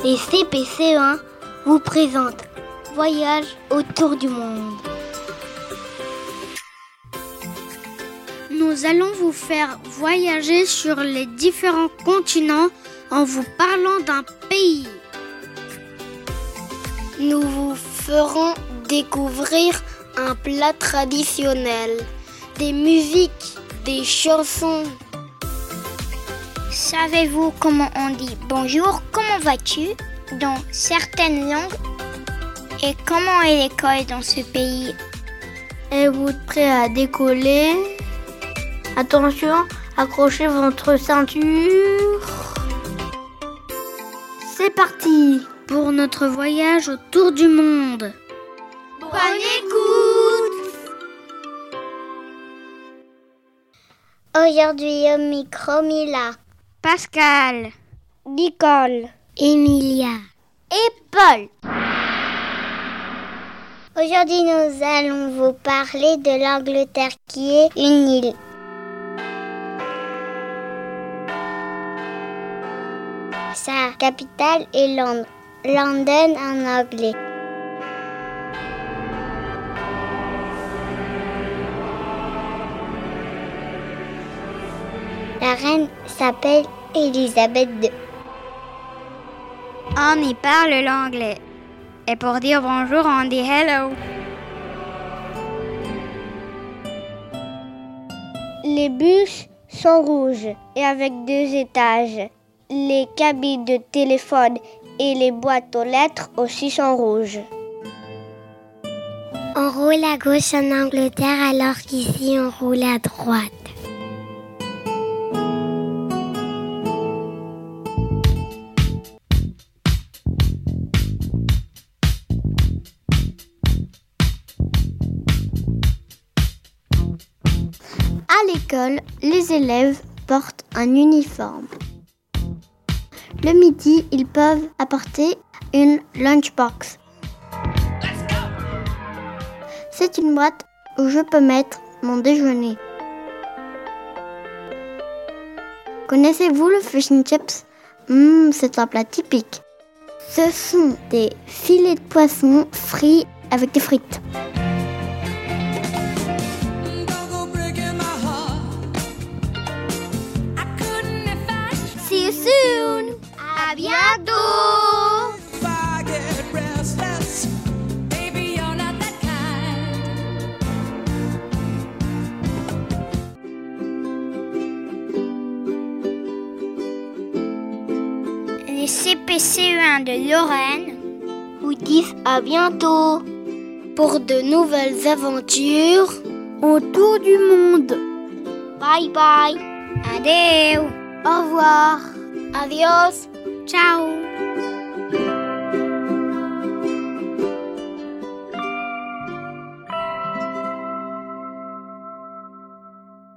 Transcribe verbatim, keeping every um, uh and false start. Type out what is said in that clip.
Les C P C E un vous présentent Voyage autour du monde. Nous allons vous faire voyager sur les différents continents en vous parlant d'un pays. Nous vous ferons découvrir un plat traditionnel, des musiques, des chansons. Savez-vous comment on dit bonjour, comment vas-tu dans certaines langues? Et comment est l'école dans ce pays? Êtes-vous prêt à décoller? Attention, accrochez votre ceinture. C'est parti pour notre voyage autour du monde. Bonne écoute! Aujourd'hui au micro, Mila, Pascal, Nicole, Emilia et Paul. Aujourd'hui, nous allons vous parler de l'Angleterre qui est une île. Sa capitale est Londres, London en anglais. La reine s'appelle Elisabeth deux. On y parle l'anglais. Et pour dire bonjour, on dit hello. Les bus sont rouges et avec deux étages. Les cabines de téléphone et les boîtes aux lettres aussi sont rouges. On roule à gauche en Angleterre alors qu'ici on roule à droite. À l'école, les élèves portent un uniforme. Le midi, ils peuvent apporter une lunchbox. C'est une boîte où je peux mettre mon déjeuner. Connaissez-vous le fish and chips? Mmh, c'est un plat typique. Ce sont des filets de poisson frits avec des frites. See you soon! À bientôt! Les C P C E un de Lorraine vous disent à bientôt pour de nouvelles aventures autour du monde. Bye bye. Adeu. Au revoir. Adios. Ciao.